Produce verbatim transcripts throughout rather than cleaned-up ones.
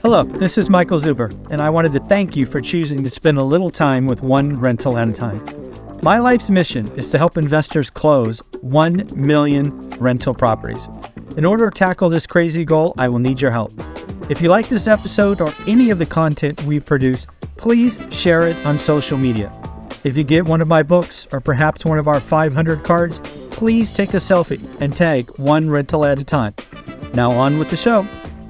Hello, this is Michael Zuber, and I wanted to thank you for choosing to spend a little time with one rental at a time. My life's mission is to help investors close one million rental properties. In order to tackle this crazy goal, I will need your help. If you like this episode or any of the content we produce, please share it on social media. If you get one of my books or perhaps one of our five hundred cards, please take a selfie and tag one rental at a time. Now on with the show.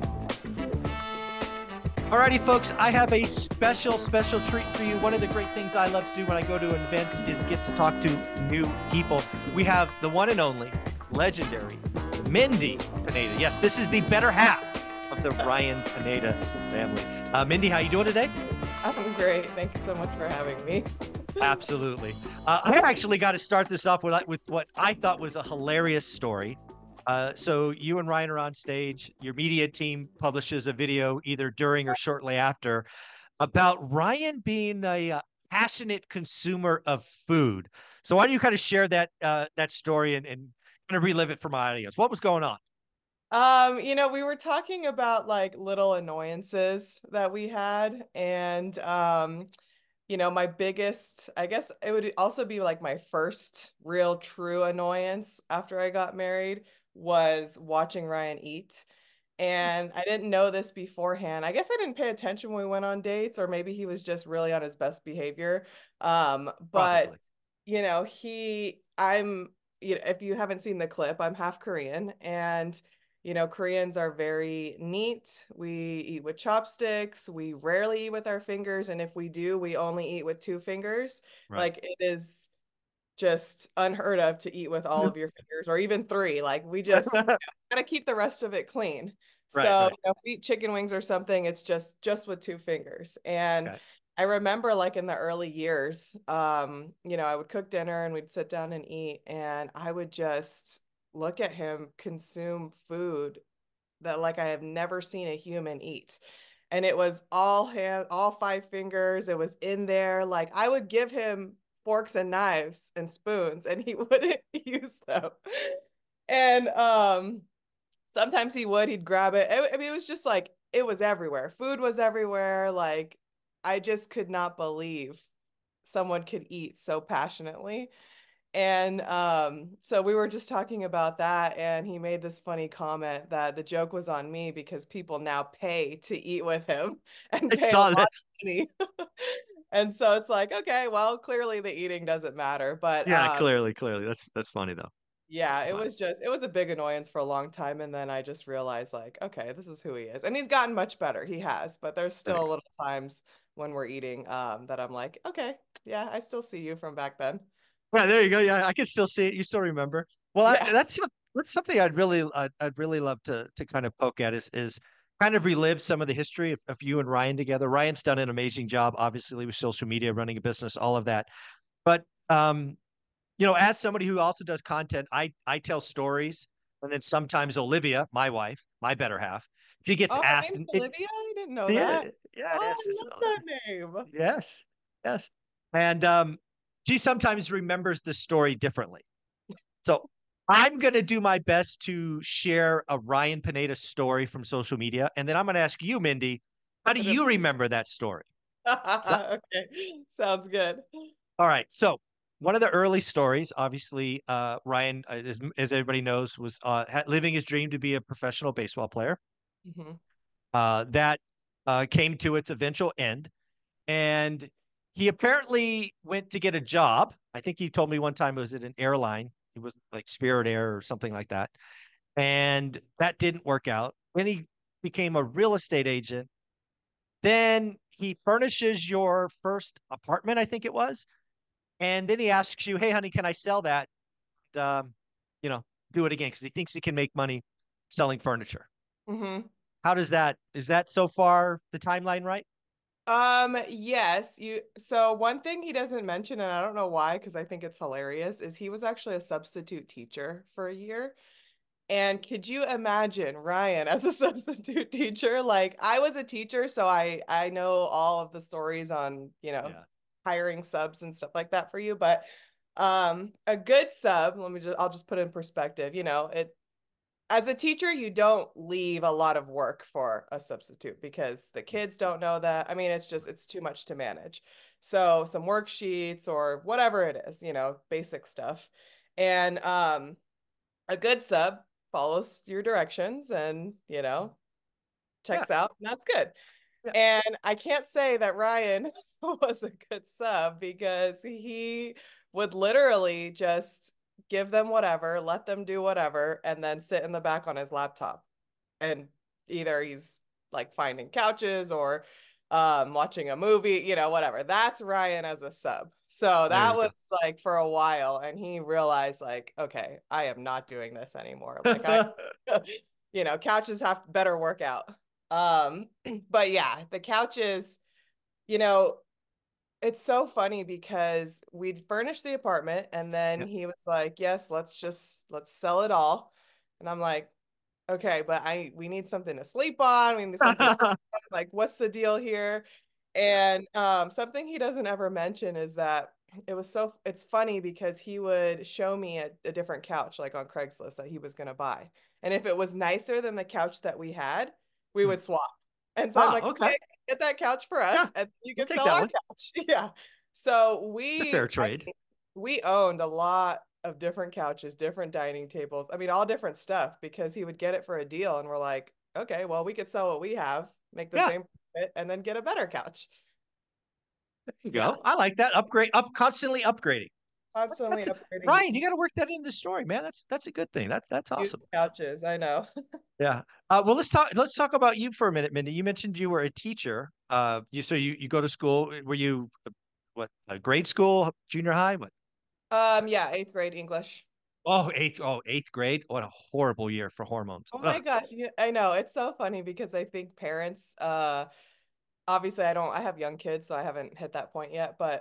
Alrighty, folks, I have a special, special treat for you. One of the great things I love to do when I go to events is get to talk to new people. We have the one and only, legendary, Mindy Pineda. Yes, this is the better half of the Ryan Pineda family. Uh, Mindy, how you doing today? I'm great. Thank you so much for having me. Absolutely. Uh, I actually got to start this off with, with what I thought was a hilarious story. Uh, so you and Ryan are on stage. Your media team publishes a video either during or shortly after about Ryan being a uh, passionate consumer of food. So why don't you kind of share that uh, that story and, and kind of relive it for my audience? What was going on? Um, you know, we were talking about like little annoyances that we had, and um, you know, my biggest, I guess it would also be like my first real true annoyance after I got married was watching Ryan eat. And I didn't know this beforehand. I guess I didn't pay attention when we went on dates, or maybe he was just really on his best behavior. Um, but Probably. you know, he, I'm, you know, if you haven't seen the clip, I'm half Korean, and you know, Koreans are very neat. We eat with chopsticks. We rarely eat with our fingers, and if we do, we only eat with two fingers. Right. Like it is just unheard of to eat with all of your fingers or even three. Like we just you know, gotta keep the rest of it clean. Right, So right. you know, if we eat chicken wings or something, it's just just with two fingers. And Okay. I remember like in the early years, um, you know, I would cook dinner and we'd sit down and eat, and I would just look at him consume food that like I have never seen a human eat. And it was all hand, all five fingers. It was in there. Like I would give him forks and knives and spoons and he wouldn't use them. And um sometimes he would, he'd grab it. I I mean, it was just like it was everywhere. Food was everywhere. Like I just could not believe someone could eat so passionately. And um, so we were just talking about that, and he made this funny comment that the joke was on me because people now pay to eat with him and I pay a saw lot that. of money. And so it's like, okay, well, clearly the eating doesn't matter. But Yeah, um, clearly, clearly. That's that's funny though. yeah, That's it funny. was just, it was a big annoyance for a long time. And then I just realized, like, okay, this is who he is. And he's gotten much better. He has, but there's There you still go. little times when we're eating um, that I'm like, okay, yeah, I still see you from back then. Yeah, there you go. Yeah, I can still see it. You still remember. Well, I, Yeah. that's some- that's something I'd really I'd, I'd really love to to kind of poke at is is kind of relive some of the history of, of you and Ryan together. Ryan's done an amazing job, obviously, with social media, running a business, all of that. But um, you know, as somebody who also does content, I I tell stories, and then sometimes Olivia, my wife, my better half, she gets Oh, her asked. name's And it, Olivia? I didn't know yeah, that. yeah, it Oh, is. I It's love that name. yes, yes. And um, she sometimes remembers the story differently. So I'm going to do my best to share a Ryan Pineda story from social media. And then I'm going to ask you, Mindy, how do you remember that story? So, Okay, sounds good. all right. So one of the early stories, obviously, uh, Ryan, uh, as, as everybody knows, was uh, ha- living his dream to be a professional baseball player. Hmm. Uh, that uh, came to its eventual end. And he apparently went to get a job. I think he told me one time it was at an airline. It was like Spirit Air or something like that. And that didn't work out. Then he became a real estate agent. Then he furnishes your first apartment, I think it was. And then he asks you, "Hey, honey, can I sell that? Um, you know, do it again," because he thinks he can make money selling furniture. Hmm. How does that, is that so far the timeline right? Um, yes, you so one thing he doesn't mention, and I don't know why, because I think it's hilarious, is he was actually a substitute teacher for a year. And could you imagine Ryan as a substitute teacher? Like I was a teacher, so I I know all of the stories on, you know, Yeah. hiring subs and stuff like that for you, but um a good sub, let me just I'll just put it in perspective, you know, it as a teacher, you don't leave a lot of work for a substitute because the kids don't know that. I mean, it's just, it's too much to manage. So some worksheets or whatever it is, you know, basic stuff. And um, a good sub follows your directions and, you know, Yeah. checks out, and that's good. Yeah. And I can't say that Ryan was a good sub because he would literally just give them whatever, let them do whatever, and then sit in the back on his laptop. And either he's like finding couches or um, watching a movie, you know, whatever. That's Ryan as a sub. So There that you go. was like for a while, and he realized like, okay, I am not doing this anymore. Like I, you know, couches have better work out. Um, but yeah, the couches, you know, it's so funny because we'd furnished the apartment and then Yeah. he was like, "Yes, let's just let's sell it all." And I'm like, "Okay, but I we need something to sleep on. We need something like what's the deal here?" Yeah. And um something he doesn't ever mention is that it was so it's funny because he would show me a, a different couch like on Craigslist that he was going to buy. And if it was nicer than the couch that we had, we Hmm. would swap. And so I'm Ah, like, okay. "Okay, get that couch for Yeah, us and you we'll can take sell that our one. couch." Yeah. So It's a we fair I trade. mean, we owned a lot of different couches, different dining tables. I mean, all different stuff because he would get it for a deal and we're like, "Okay, well, we could sell what we have, make the Yeah, same profit and then get a better couch." there you Yeah. go. I like that. Upgrade, up, constantly upgrading. Constantly That's a, upgrading Ryan. You got to work that into the story, man. That's that's a good thing. That's that's used awesome. couches. I know. Yeah. Uh, well, let's talk. Let's talk about you for a minute, Mindy. You mentioned you were a teacher. Uh, you so you you go to school. Were you uh, what? Uh, grade school, junior high? What? Um, yeah, eighth grade English. Oh, eighth. Oh, eighth grade. What a horrible year for hormones. Oh my Ugh. gosh, yeah, I know. It's so funny because I think parents, uh, obviously I don't I have young kids, so I haven't hit that point yet, but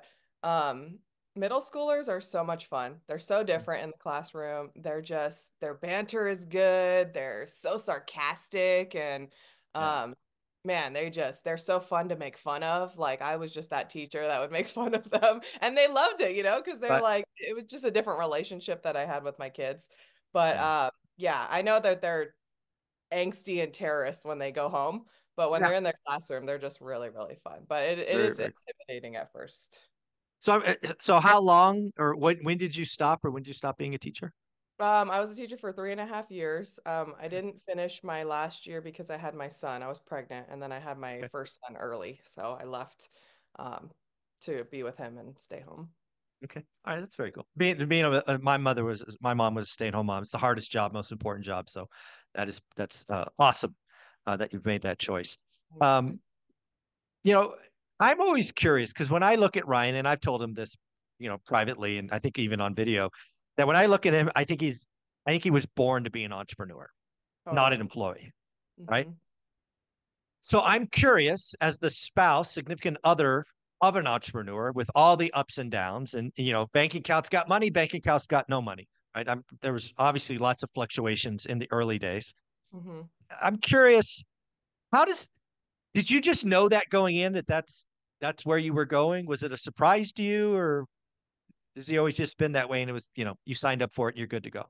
um middle schoolers are so much fun. They're so different in the classroom. They're just their banter is good. They're so sarcastic and Yeah. um man, they just they're so fun to make fun of. Like I was just that teacher that would make fun of them and they loved it, you know, because they're But like it was just a different relationship that I had with my kids. But yeah. um yeah, I know that they're angsty and terrorists when they go home, but when Yeah. they're in their classroom, they're just really, really fun. But it, it Very, is very cool. intimidating at first. So, uh, so how long or when when did you stop or when did you stop being a teacher? Um, I was a teacher for three and a half years. Um, I didn't finish my last year because I had my son. I was pregnant, and then I had my Okay. first son early, so I left um, to be with him and stay home. Okay. All right. That's very cool. Being being a, a- my mother was my mom was a stay-at-home mom. It's the hardest job, most important job. So that is that's uh, awesome uh, that you've made that choice. Thank you. Um, you know, I'm always curious because when I look at Ryan, and I've told him this, you know, privately, and I think even on video, that when I look at him, I think he's I think he was born to be an entrepreneur, not an Totally. employee, right? Hmm. So I'm curious, as the spouse, significant other of an entrepreneur, with all the ups and downs, and you know, bank accounts got money, bank accounts got no money, right? I'm, there was obviously lots of fluctuations in the early days. Hmm. I'm curious, how does did you just know that going in that that's that's where you were going? Was it a surprise to you, or has he always just been that way and it was, you know, you signed up for it and you're good to go?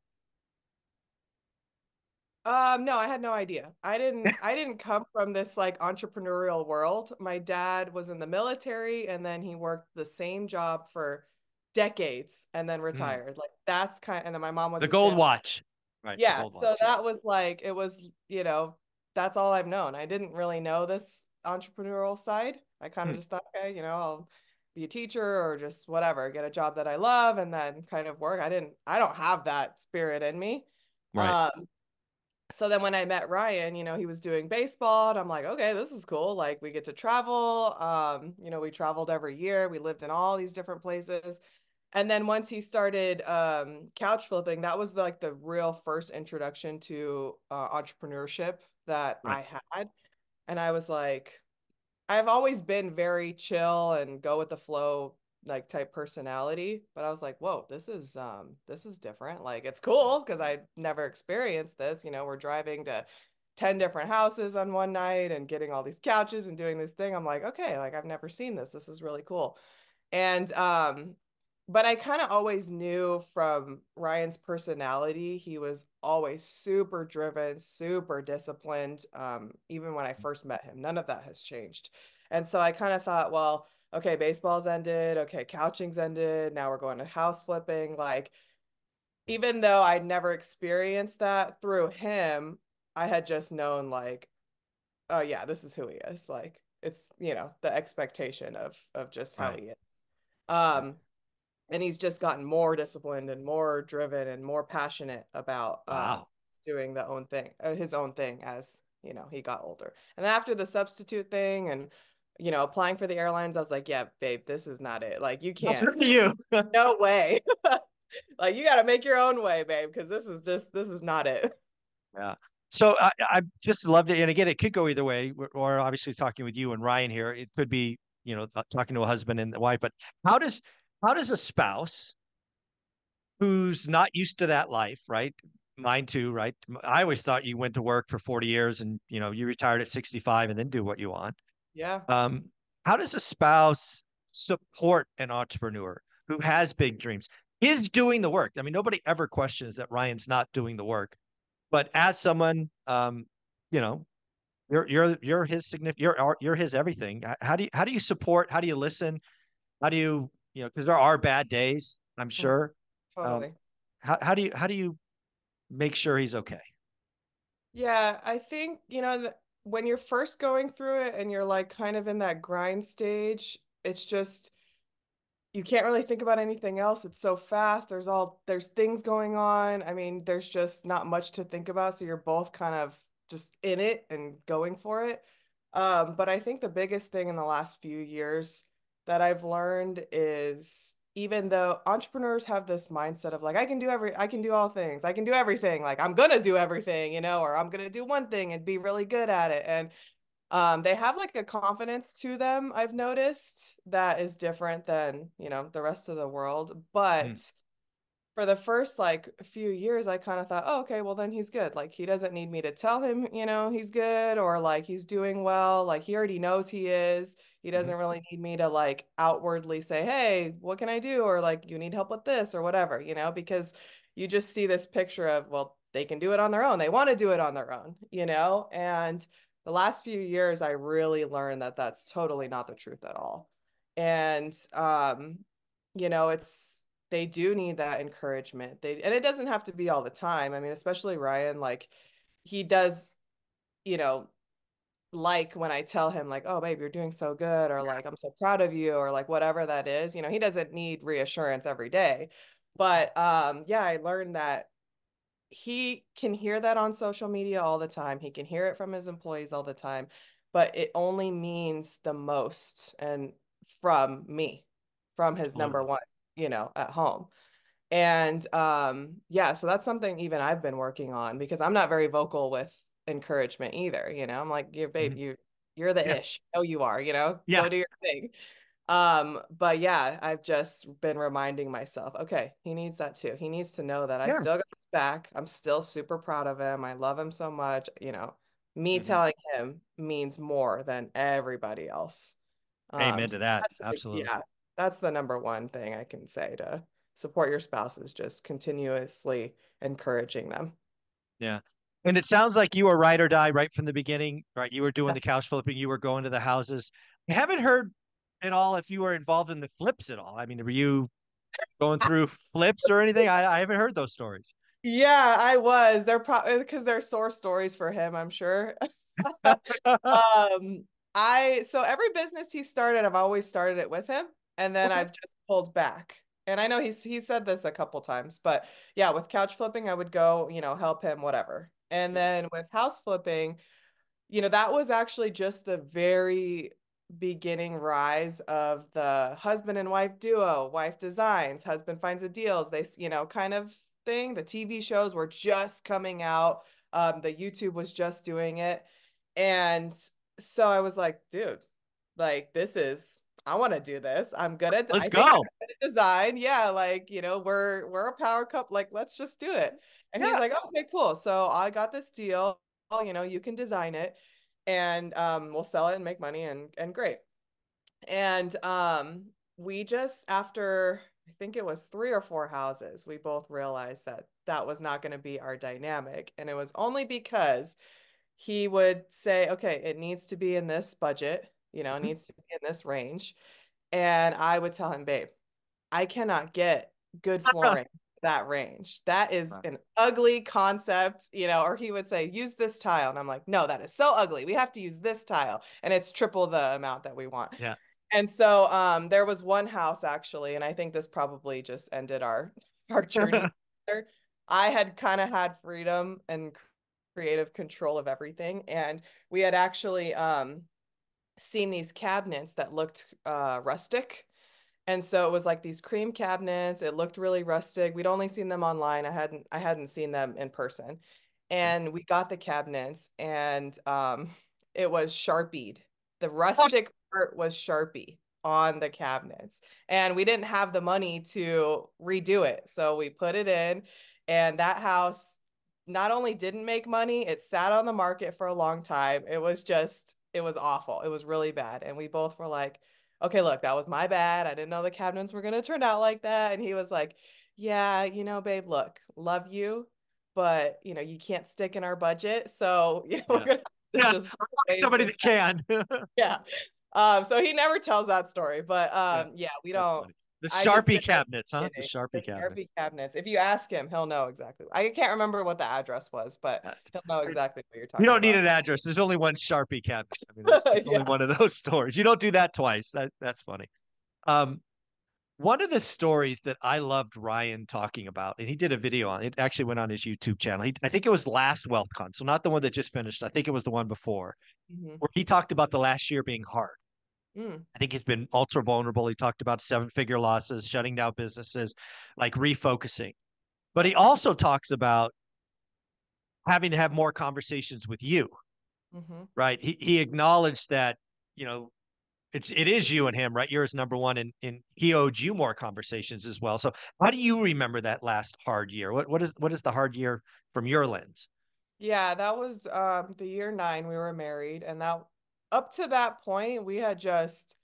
Um, no, I had no idea. I didn't I didn't come from this like entrepreneurial world. My dad was in the military and then he worked the same job for decades and then Hmm. retired. Like that's kind and then my mom was The a gold stay-at-home. watch, right? The Yeah, gold so watch, yeah. that was like it was, you know, that's all I've known. I didn't really know this entrepreneurial side. I kind of Hmm. just thought, okay, you know, I'll be a teacher or just whatever, get a job that I love and then kind of work. I didn't I don't have that spirit in me. Right. Um, so then when I met Ryan, you know, he was doing baseball and I'm like, okay, this is cool. Like we get to travel. Um, you know, we traveled every year. We lived in all these different places. And then once he started um, couch flipping, that was like the real first introduction to uh, entrepreneurship that Right. I had. And I was like, I've always been very chill and go with the flow like type personality, but I was like, whoa, this is um this is different. Like it's cool because I never experienced this. You know, we're driving to ten different houses on one night and getting all these couches and doing this thing. I'm like, okay, like I've never seen this. This is really cool. And um but I kind of always knew from Ryan's personality, he was always super driven, super disciplined, um, even when I first met him. None of that has changed. And so I kind of thought, well, okay, baseball's ended. Okay, couching's ended. Now we're going to house flipping. Like, even though I'd never experienced that through him, I had just known, like, oh yeah, this is who he is. Like, it's, you know, the expectation of of just how Right. he is. Right. Um, and he's just gotten more disciplined and more driven and more passionate about um Wow. doing the own thing, uh, his own thing as, you know, he got older. And after the substitute thing and, you know, applying for the airlines, I was like, yeah, babe, this is not it. Like, you That's can't, for you. no way. Like, you got to make your own way, babe, because this is just this is not it. Yeah. So I, I just loved it. And again, it could go either way. We're, we're obviously talking with you and Ryan here. It could be, you know, uh, talking to a husband and the wife, but how does, how does a spouse who's not used to that life, right? Mine too, right? I always thought you went to work for forty years and, you know, you retired at sixty-five and then do what you want. Yeah. Um, how does a spouse support an entrepreneur who has big dreams? Is doing the work. I mean, nobody ever questions that Ryan's not doing the work. But as someone, um, you know, you're you're you're his significant, you're you're his everything. How do you how do you support? How do you listen? How do you you know? Because there are bad days, I'm Mhm. sure. Um, Totally. how how do you how do you make sure he's okay? Yeah, I think, you know, th when you're first going through it and you're like kind of in that grind stage, it's just you can't really think about anything else. It's so fast. There's all there's things going on. I mean, there's just not much to think about. So you're both kind of just in it and going for it. Um, but I think the biggest thing in the last few years that I've learned is even though entrepreneurs have this mindset of like, I can do every, I can do all things, I can do everything, like I'm gonna do everything, you know, or I'm gonna do one thing and be really good at it. And um, they have like a confidence to them, I've noticed, that is different than, you know, the rest of the world. Mm, But for the first like few years, I kind of thought, oh, okay, well then he's good. Like he doesn't need me to tell him, you know, he's good or like he's doing well. Like he already knows he is. He mhm, doesn't really need me to like outwardly say, hey, what can I do? Or like, you need help with this or whatever, you know, because you just see this picture of, well, they can do it on their own. They want to do it on their own, you know? And the last few years, I really learned that that's totally not the truth at all. And, um, you know, it's, they do need that encouragement. They and it doesn't have to be all the time. I mean, especially Ryan, like he does, you know, like when I tell him like, "Oh, babe, you're doing so good," or like, "I'm so proud of you," or like whatever that is. You know, he doesn't need reassurance every day. But um yeah, I learned that he can hear that on social media all the time. He can hear it from his employees all the time, but it only means the most and from me, from his number absolutely. one, you know, at home. And um, yeah, so that's something even I've been working on because I'm not very vocal with encouragement either. You know, I'm like, yeah, babe, Mhm. you you're the Yeah. ish. Oh, you are, you know, Yeah. go do your thing. Um, but yeah, I've just been reminding myself, okay, he needs that too. He needs to know that I Yeah. still got his back. I'm still super proud of him. I love him so much. You know, me Mhm. telling him means more than everybody else. Um, Amen so to that. that's like, Absolutely. yeah, that's the number one thing I can say to support your spouse is just continuously encouraging them. Yeah. And it sounds like you were ride or die right from the beginning, right? You were doing the couch flipping, you were going to the houses. I haven't heard at all if you were involved in the flips at all. I mean, were you going through flips or anything? I, I haven't heard those stories. Yeah, I was. They're probably because they're sore stories for him, I'm sure. Um, I so every business he started, I've always started it with him, and then Okay. I've just pulled back. And I know he's he said this a couple times, but yeah, with couch flipping, I would go, you know, help him, whatever. And Yeah. then with house flipping, you know, that was actually just the very beginning rise of the husband and wife duo, wife designs, husband finds the deals. They, you know, kind of thing. The T V shows were just coming out. Um, the YouTube was just doing it. And so I was like, dude, like this is I want to do this. I'm good at Let's I think I'm go. good at design. Yeah, like, you know, we're we're a power couple. Like, let's just do it. And he's Yeah. like, okay, cool. So I got this deal. You know, you can design it and um, we'll sell it and make money and and great. And um, we just after I think it was three or four houses, we both realized that that was not going to be our dynamic. And it was only because he would say, okay, it needs to be in this budget, you know, it Mhm. needs to be in this range. And I would tell him, babe, I cannot get good flooring that range. That is Right. an ugly concept, you know, or he would say, use this tile. And I'm like, no, that is so ugly. We have to use this tile. And it's triple the amount that we want. Yeah. And so um, there was one house actually, and I think this probably just ended our our journey together. I had kind of had freedom and creative control of everything, and we had actually um, seen these cabinets that looked uh, rustic. And so it was like these cream cabinets. It looked really rustic. We'd only seen them online. I hadn't I hadn't seen them in person. And we got the cabinets and um it was Sharpied. The rustic part was Sharpie on the cabinets. And we didn't have the money to redo it. So we put it in and that house not only didn't make money, it sat on the market for a long time. It was just it was awful. It was really bad. And we both were like, okay, look, that was my bad. I didn't know the cabinets were going to turn out like that. And he was like, yeah, you know, babe, look, love you, but you know, you can't stick in our budget. So, you know, we're Yeah. going to have to Yeah. just I ways somebody with that that. can. Yeah. Um, so he never tells that story, but Yeah. um, yeah, we That's don't, funny. The I just Sharpie say it cabinets, in huh? the The beginning. The Sharpie cabinets. Sharpie cabinets. If you ask him, he'll know exactly. I can't remember what the address was, but Yeah. he'll know exactly what you're You talking don't need about. an address. There's only one Sharpie cabinet. I mean, there's, there's only Yeah. one of those stores. You don't do that twice. That that's funny. Um, One of the stories that I loved Ryan talking about, and he did a video on it, actually went on his YouTube channel. He, I think it was last WealthCon, so not the one that just finished. I think it was the one before, Hmm. where he talked about the last year being hard. Mm. I think he's been ultra vulnerable. He talked about seven figure losses, shutting down businesses, like refocusing. But Yeah. he also talks about having to have more conversations with you, Hmm. right? He he acknowledged that, you know, it's it is you and him, right? You're his number one, and and he owed you more conversations as well. So how do you remember that last hard year? What what is what is the hard year from your lens? Yeah, that was um the year nine we were married, and that up to that point we had just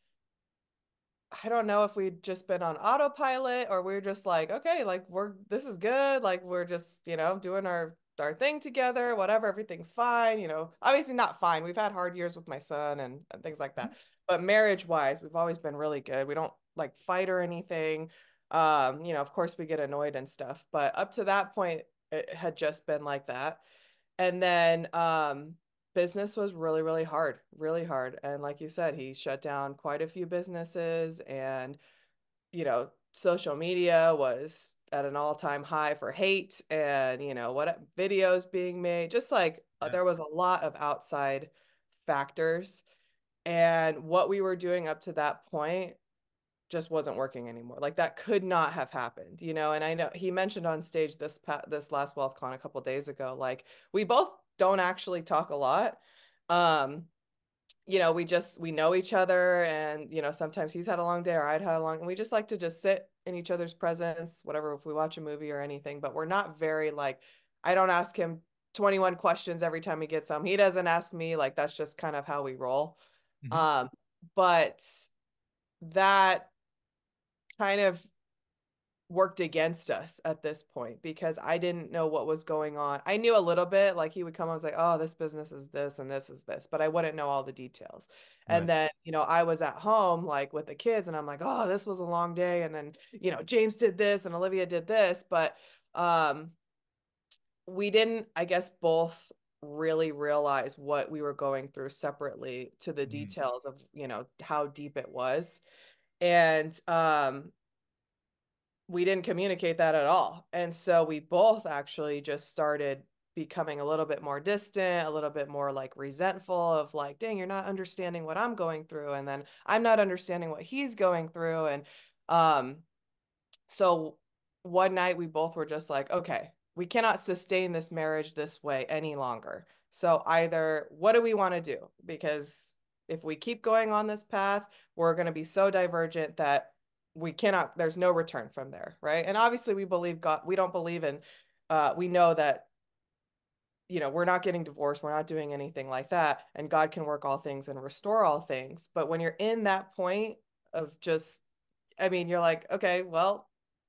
I don't know if we'd just been on autopilot or we are just like, okay, like we're this is good, like we're just, you know, doing our our thing together, whatever, everything's fine, you know. Obviously not fine. We've had hard years with my son and, and things like that. But marriage wise, we've always been really good. We don't like fight or anything. Um, you know, of course we get annoyed and stuff, but up to that point it had just been like that. And then um, business was really, really hard, really hard. And like you said, he shut down quite a few businesses and, you know, social media was at an all-time high for hate and, you know, what videos being made, just like uh, Yeah. there was a lot of outside factors. And what we were doing up to that point just wasn't working anymore. Like that could not have happened, you know. And I know he mentioned on stage this pa- this last WealthCon a couple days ago, like we both don't actually talk a lot. Um, you know, we just we know each other, and you know, sometimes he's had a long day or I'd had a long, and we just like to just sit in each other's presence, whatever, if we watch a movie or anything. But we're not very like, I don't ask him twenty-one questions every time he gets home. He doesn't ask me. Like that's just kind of how we roll. Mhm. Um, but that kind of worked against us at this point because I didn't know what was going on. I knew a little bit, like he would come, I was like, oh, this business is this and this is this, but I wouldn't know all the details. And Right. then, you know, I was at home like with the kids and I'm like, oh, this was a long day. And then, you know, James did this and Olivia did this, but um we didn't, I guess, both really realize what we were going through separately to the Mhm. details of, you know, how deep it was. And um we didn't communicate that at all. And so we both actually just started becoming a little bit more distant, a little bit more like resentful of like, dang, you're not understanding what I'm going through. And then I'm not understanding what he's going through. And um, so one night we both were just like, okay, we cannot sustain this marriage this way any longer. So either what do we want to do? Because if we keep going on this path, we're going to be so divergent that we cannot, there's no return from there, right? And obviously we believe God, we don't believe in, uh, we know that, you know, we're not getting divorced, we're not doing anything like that, and God can work all things and restore all things. But when you're in that point of just I mean, you're like, okay, well,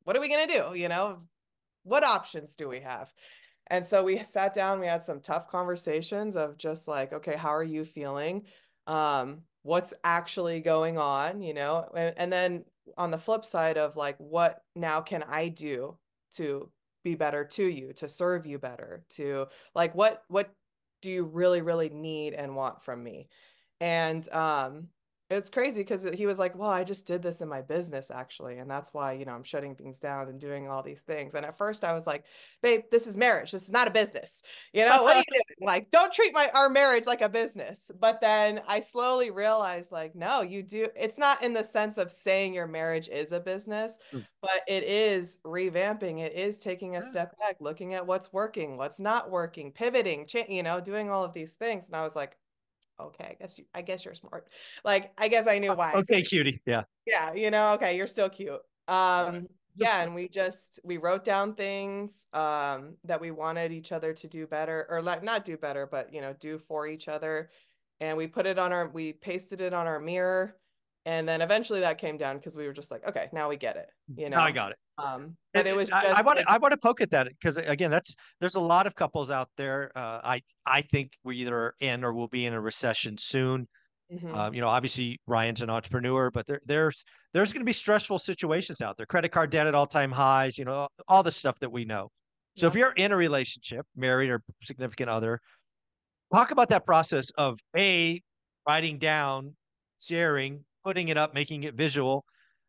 what are we going to do? You know, what options do we have? And so we sat down, we had some tough conversations of just like, okay, how are you feeling? Um, what's actually going on, you know? And, and then on the flip side of like, what now can I do to be better to you, to serve you better, to like, what, what do you really, really need and want from me? And um, it's crazy because he was like, well, I just did this in my business actually. And that's why, you know, I'm shutting things down and doing all these things. And at first I was like, babe, this is marriage. This is not a business. You know, what are you doing? Like, don't treat my our marriage like a business. But then I slowly realized like, no, you do. It's not in the sense of saying your marriage is a business, Mm. but it is revamping. It is taking a Yeah. step back, looking at what's working, what's not working, pivoting, cha- you know, doing all of these things. And I was like, okay, I guess you, I guess you're smart. Like, I guess I knew why. Okay, cutie. Yeah. Yeah, you know, okay, you're still cute. Um, yeah, and we just we wrote down things um that we wanted each other to do better, or like not do better, but you know, do for each other. And we put it on our we pasted it on our mirror. And then eventually that came down because we were just like, okay, now we get it, you Now I know. got it. Um, but And it was I just want to like, I want to poke at that because again, that's there's a lot of couples out there. Uh, I I think we either are in or will be in a recession soon. mhm, Um, you know, obviously Ryan's an entrepreneur, but there there's there's going to be stressful situations out there. Credit card debt at all time highs. You know, all the stuff that we know. So if yeah. you're in a relationship, married or significant other, talk about that process of a writing down, sharing, putting it up, making it visual.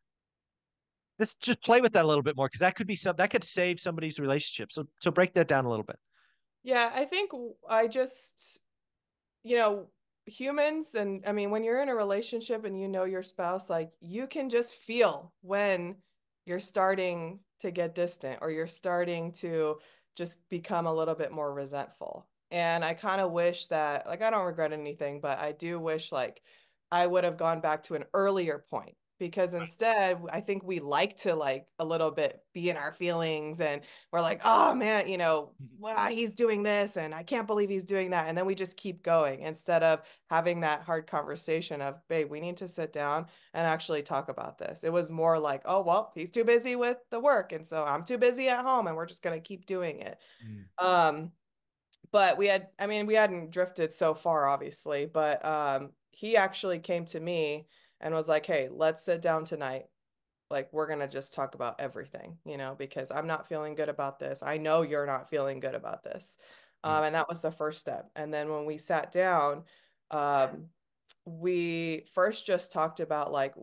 Just just play with that a little bit more because that could be some that could save somebody's relationship. So so break that down a little bit. Yeah, I think I just, you know, humans, and I mean, when you're in a relationship and you know your spouse, like you can just feel when you're starting to get distant or you're starting to just become a little bit more resentful. And I kind of wish that, like, I don't regret anything, but I do wish like I would have gone back to an earlier point because instead I think we like to like a little bit be in our feelings and we're like, oh man, you know, wow, he's doing this and I can't believe he's doing that. And then we just keep going instead of having that hard conversation of, babe, we need to sit down and actually talk about this. It was more like, oh, well, he's too busy with the work. And so I'm too busy at home and we're just going to keep doing it. Mm. Um, but we had, I mean, we hadn't drifted so far, obviously, but um, he actually came to me and was like, hey, let's sit down tonight, like we're gonna just talk about everything, you know, because I'm not feeling good about this. I know you're not feeling good about this. Mm. Um, and that was the first step. And then when we sat down, um, we first just talked about like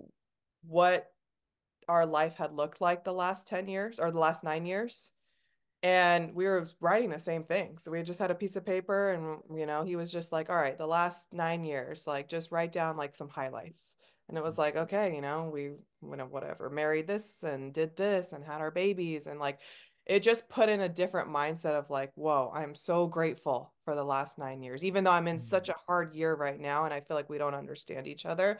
what our life had looked like the last ten years or the last nine years. And we were writing the same thing. So we just had a piece of paper and, you know, he was just like, all right, the last nine years, like just write down like some highlights. And it was like, okay, you know, we, you know, whatever, married this and did this and had our babies. And like, it just put in a different mindset of like, whoa, I'm so grateful for the last nine years, even though I'm in Mm. such a hard year right now. And I feel like we don't understand each other.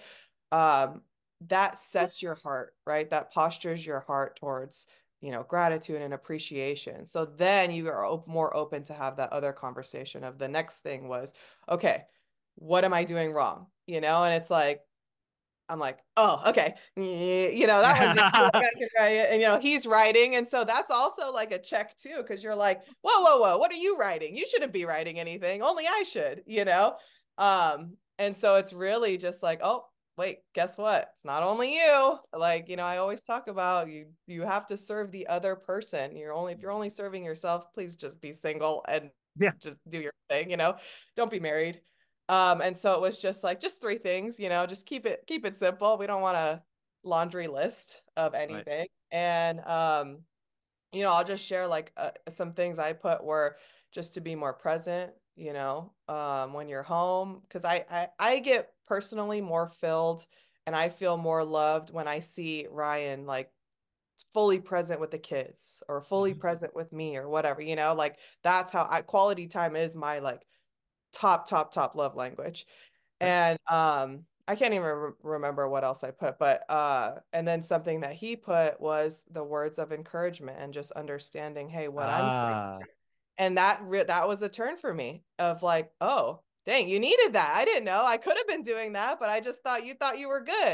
Um, that sets your heart, right? That postures your heart towards, you know, gratitude and appreciation. So then you are op more open to have that other conversation of the next thing was, okay, what am I doing wrong? You know, and it's like, I'm like, oh, okay. You know, that one's easy. Like I can write it. And, you know, he's writing. And so that's also like a check too, because you're like, whoa, whoa, whoa, what are you writing? You shouldn't be writing anything. Only I should, you know? Um, and so it's really just like, oh, wait, guess what? It's not only you. Like, you know, I always talk about you, you have to serve the other person. You're only, if you're only serving yourself, please just be single and Yeah. just do your thing, you know, don't be married. Um, and so it was just like just three things, you know, just keep it keep it simple. We don't want a laundry list of Right. anything. And um, you know, I'll just share like uh, some things I put were just to be more present, you know, um, when you're home, because I, I I get personally more filled and I feel more loved when I see Ryan like fully present with the kids or fully Mhm. present with me or whatever, you know, like that's how I quality time is my like top, top, top love language. Okay. And um, I can't even re remember what else I put, but uh, and then something that he put was the words of encouragement and just understanding, hey, what I'm going Ah. through. And that re that was a turn for me of like, oh, dang, you needed that. I didn't know. I could have been doing that, but I just thought you thought you were good.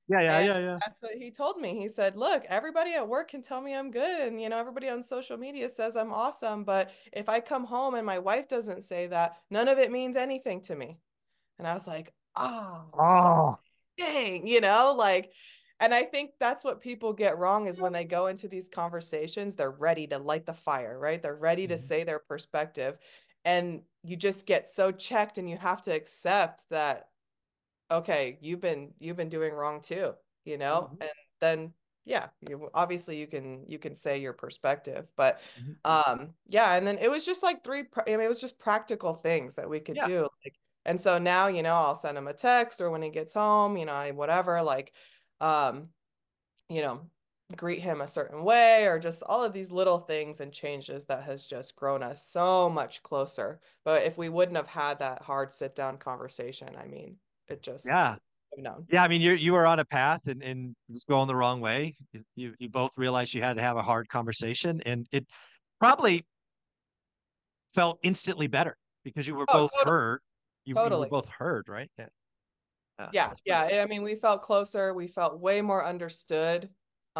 Yeah, yeah, And yeah, yeah. that's what he told me. He said, look, everybody at work can tell me I'm good. And, you know, everybody on social media says I'm awesome. But if I come home and my wife doesn't say that, none of it means anything to me. And I was like, oh, so Oh. dang, you know, like, and I think that's what people get wrong is when they go into these conversations, they're ready to light the fire, right? They're ready to Mhm. say their perspective. And you just get so checked and you have to accept that, okay, you've been you've been doing wrong too, you know? Mhm. And then yeah, you obviously you can you can say your perspective, but Mhm. um yeah, and then it was just like three I mean it was just practical things that we could Yeah. do. Like, and so now, you know, I'll send him a text or when he gets home, you know, I, whatever, like um, you know, greet him a certain way or just all of these little things and changes that has just grown us so much closer. But if we wouldn't have had that hard sit down conversation, I mean, it just Yeah. have known. Yeah, I mean, you you were on a path and and it was going the wrong way. You you you both realized you had to have a hard conversation, and it probably felt instantly better because you were Oh, both totally, heard. You you were totally. both heard, right? Yeah, yeah, Yeah, that's brilliant. yeah. I mean, we felt closer. We felt way more understood.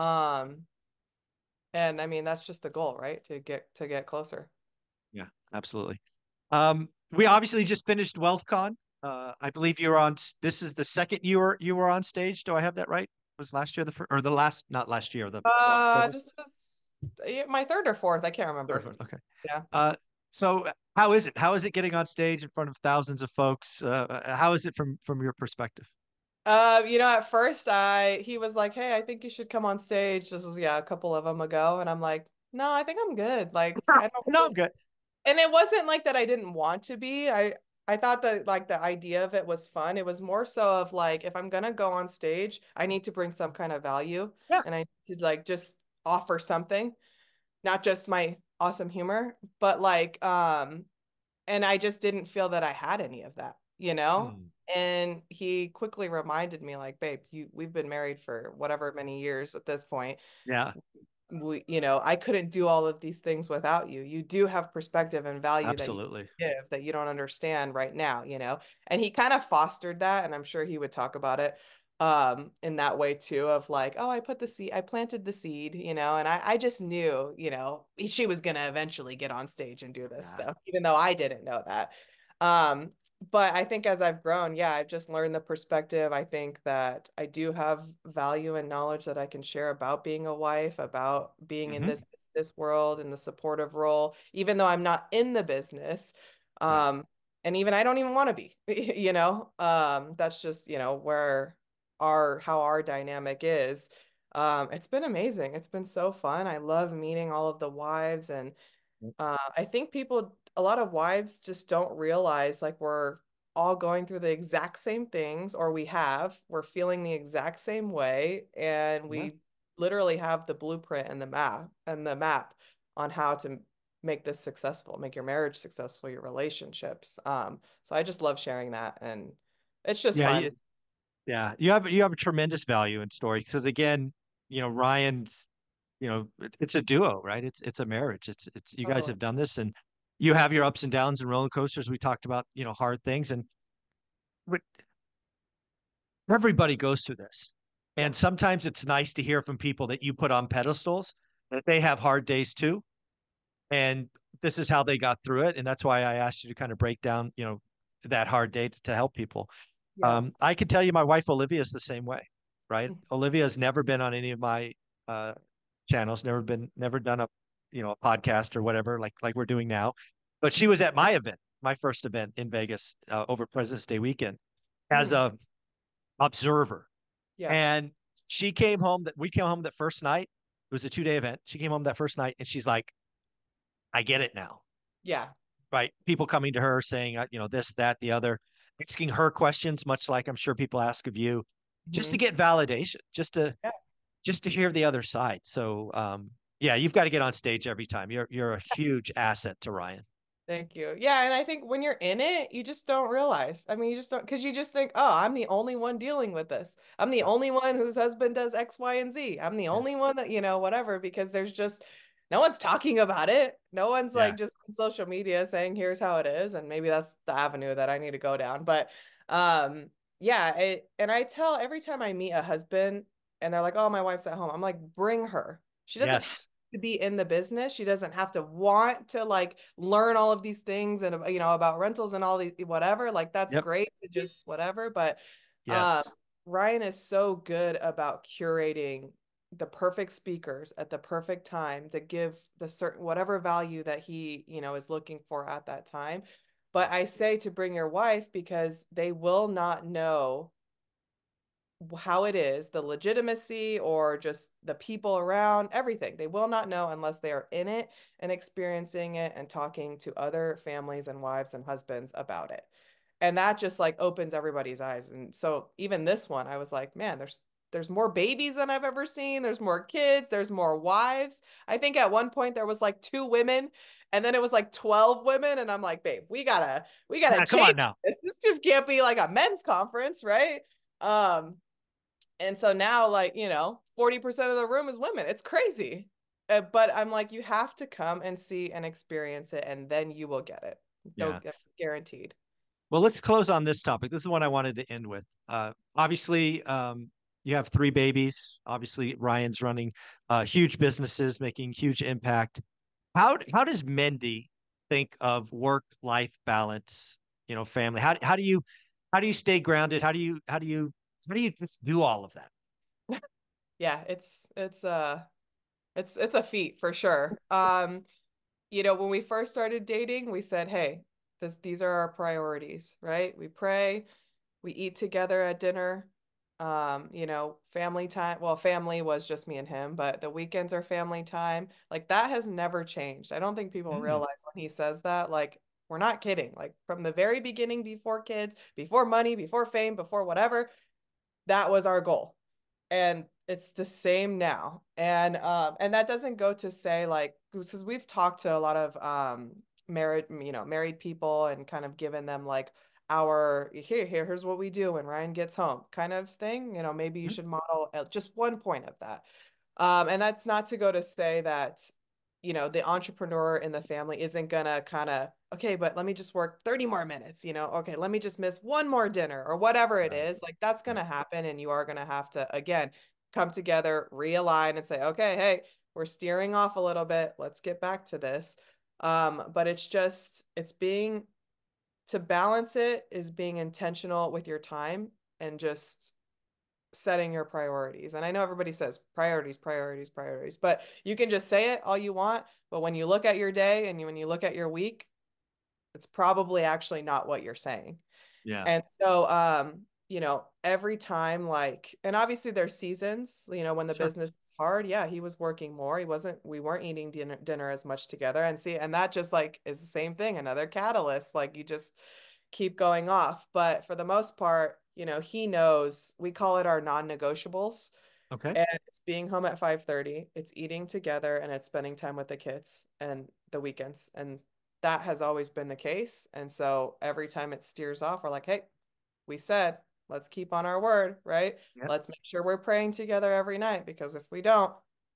Um, and I mean, that's just the goal, right? To get to get closer. Yeah, absolutely. Um, we obviously just finished WealthCon. Uh, I believe you were on. s- This is the second you were you were on stage. Do I have that right? Was last year the first or the last? Not last year. The well, Uh, October this is yeah, my third or fourth. I can't third remember. one. Okay. Yeah. Uh, so how is it? How is it getting on stage in front of thousands of folks? Uh, uh, how is it from from your perspective? Uh, you know, at first I he was like, "Hey, I think you should come on stage." This was yeah, a couple of them ago, and I'm like, "No, I think I'm good." Like, I don't No, I'm really, good. and it wasn't like that I didn't want to be. I I thought that like the idea of it was fun. It was more so of like if I'm gonna go on stage, I need to bring some kind of value Yeah. and I need to like just offer something, not just my awesome humor, but like um and I just didn't feel that I had any of that, you know? Hmm. And he quickly reminded me like, babe, you we've been married for whatever many years at this point. Yeah. We, you know, I couldn't do all of these things without you. You do have perspective and value that you Absolutely. give that you don't understand right now, you know? And he kind of fostered that, and I'm sure he would talk about it um in that way too of like, oh, I put the seed, I planted the seed, you know, and I I just knew, you know, she was gonna eventually get on stage and do this Yeah. stuff, even though I didn't know that. Um, but I think as I've grown, yeah, I've just learned the perspective. I think that I do have value and knowledge that I can share about being a wife, about being in Hmm. this business world, in the supportive role, even though I'm not in the business. Right. Um, and even I don't even want to be, you know, um, that's just, you know, where our, how our dynamic is. Um, it's been amazing. It's been so fun. I love meeting all of the wives and uh, I think people, a lot of wives just don't realize like we're all going through the exact same things, or we have, we're feeling the exact same way, and Yeah. we literally have the blueprint and the map and the map on how to make this successful, make your marriage successful, your relationships. Um, so I just love sharing that, and it's just Yeah. fun. You, yeah. You have you have a tremendous value in story because again, you know, Ryan's, you know, it, it's a duo, right? It's it's a marriage. It's it's you guys Totally. have done this and you have your ups and downs and roller coasters. We talked about, you know, hard things and but everybody goes through this. Yeah. And sometimes it's nice to hear from people that you put on pedestals that they have hard days too. And this is how they got through it. And that's why I asked you to kind of break down, you know, that hard day to, to help people. Yeah. Um, I can tell you my wife Olivia is the same way, right? Mhm. Olivia has never been on any of my uh, channels, never been, never done a, you know, a podcast or whatever, like like we're doing now. But she was at my event, my first event in Vegas uh, over President's Day weekend as Mm. a observer. Yeah. And she came home that we came home that first night. It was a two day event. She came home that first night and she's like, I get it now, Yeah. right? People coming to her saying, uh, you know, this, that, the other, asking her questions, much like I'm sure people ask of you, just to Mhm. get validation, just to Yeah. just to hear the other side. So, um, yeah, you've got to get on stage every time. You're you're a huge asset to Ryan. Thank you. Yeah, and I think when you're in it, you just don't realize. I mean, you just don't, because you just think, oh, I'm the only one dealing with this. I'm the Yeah, only one whose husband does X, Y, and Z. I'm the yeah, only one that, you know, whatever, because there's just no one's talking about it. No one's yeah. like just on social media saying, here's how it is. And maybe that's the avenue that I need to go down. But um, yeah, it, and I tell every time I meet a husband and they're like, "Oh, my wife's at home." I'm like, "Bring her. She doesn't have Yes. to be in the business. She doesn't have to want to like learn all of these things and you know about rentals and all these whatever. Like that's Yep. great to just whatever, but um Yes. Ryan is so good about curating the perfect speakers at the perfect time that give the certain whatever value that he, you know, is looking for at that time. But I say to bring your wife because they will not know how it is, the legitimacy or just the people around, everything. They will not know unless they are in it and experiencing it and talking to other families and wives and husbands about it. And that just like opens everybody's eyes. And so even this one, I was like, man, there's there's more babies than I've ever seen. There's more kids, there's more wives. I think at one point there was like two women and then it was like twelve women and I'm like, babe, we gotta we gotta Nah, come change on now. this. This just can't be like a men's conference, right? Um, and so now, like, you know, forty percent of the room is women. It's crazy. Uh, but I'm like, you have to come and see and experience it, and then you will get it. Yeah. No, guaranteed. Well, let's close on this topic. This is what I wanted to end with. Uh, obviously, um, you have three babies. Obviously, Ryan's running uh, huge businesses, making huge impact. How how does Mindy think of work life balance? You know, family. How how do you how do you stay grounded? How do you how do you how do you just do all of that? Yeah, it's it's uh it's it's a feat for sure. Um, you know, when we first started dating, we said, "Hey, this these are our priorities, right? We pray, we eat together at dinner. Um, you know, family time. Well, family was just me and him, but the weekends are family time. Like that has never changed. I don't think people Mm, realize when he says that, like, we're not kidding. Like from the very beginning, before kids, before money, before fame, before whatever, that was our goal. And it's the same now. And um and that doesn't go to say like because we've talked to a lot of um married you know married people and kind of given them like our here here here's what we do when Ryan gets home kind of thing. You know, maybe you mm, should model uh, just one point of that. Um, and that's not to go to say that, you know, the entrepreneur in the family isn't gonna kind of, okay, but let me just work thirty more minutes, you know, okay, let me just miss one more dinner or whatever it right. is. Like that's Right. gonna happen, and you are gonna have to, again, come together, realign, and say, okay, hey, we're steering off a little bit. Let's get back to this. Um, but it's just, it's being, to balance it is being intentional with your time and just setting your priorities. And I know everybody says priorities, priorities, priorities, but you can just say it all you want. But when you look at your day and you, when you look at your week, it's probably actually not what you're saying. Yeah. And so, um, you know, every time, like, and obviously there's seasons, you know, when the Sure. business is hard, yeah, he was working more. He wasn't, we weren't eating dinner, dinner as much together. And see, and that just like is the same thing, another catalyst. Like you just keep going off. But for the most part, you know, he knows we call it our non-negotiables. Okay. And it's being home at five thirty, it's eating together, and it's spending time with the kids and the weekends. And that has always been the case. And so every time it steers off, we're like, hey, we said, let's keep on our word, right? Yep. Let's make sure we're praying together every night because if we don't,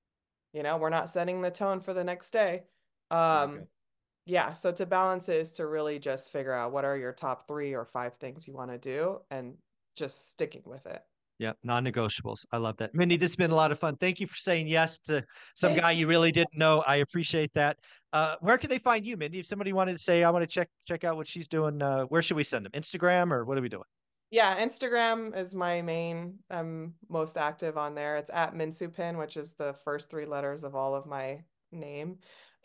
you know, we're not setting the tone for the next day. Very Um, good. yeah, so to balance it is to really just figure out what are your top three or five things you want to do and just sticking with it. Yeah, non-negotiables. I love that. Mindy, this has been a lot of fun. Thank you for saying yes to some Thank guy you. you really didn't know. I appreciate that. Uh, where can they find you, Mindy? If somebody wanted to say, I want to check check out what she's doing, uh, where should we send them? Instagram or what are we doing? Yeah, Instagram is my main, I'm most active on there. It's at Minsupin, which is the first three letters of all of my name.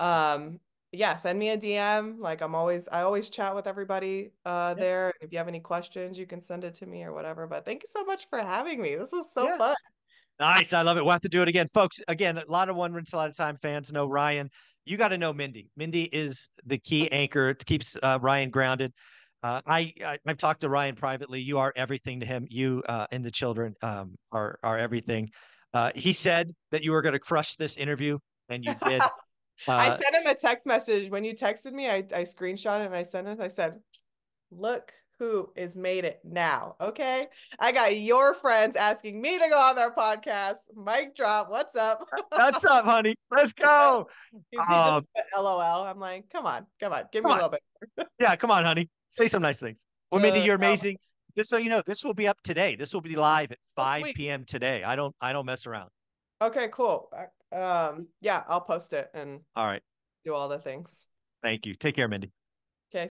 Um, yeah, send me a D M. Like I'm always, I always chat with everybody uh Yeah. there. If you have any questions, you can send it to me or whatever. But thank you so much for having me. This was so Yeah. fun. Nice. I love it. We'll have to do it again. Folks, again, a lot of One Rental at a Time fans know Ryan. You got to know Mindy. Mindy is the key anchor. It keeps uh, Ryan grounded. Uh, I, I I've talked to Ryan privately. You are everything to him. You uh, and the children um, are are everything. Uh, he said that you were going to crush this interview, and you did. I Uh, sent him a text message when you texted me. I, I screenshot it and I sent it. I said, look who is made it now. Okay. I got your friends asking me to go on their podcast. Mic drop. What's up? that's up, honey. Let's go. You see, just Um, put LOL. I'm like, come on, come on, give me come a on. little bit. Yeah, come on, honey. Say some nice things. Well, Mindy, Uh, you're no. amazing. Just so you know, this will be up today. This will be live at Oh, five sweet. p m today. I don't I don't mess around. Okay, cool. Um, yeah, I'll post it and All right. do all the things. Thank you. Take care, Mindy.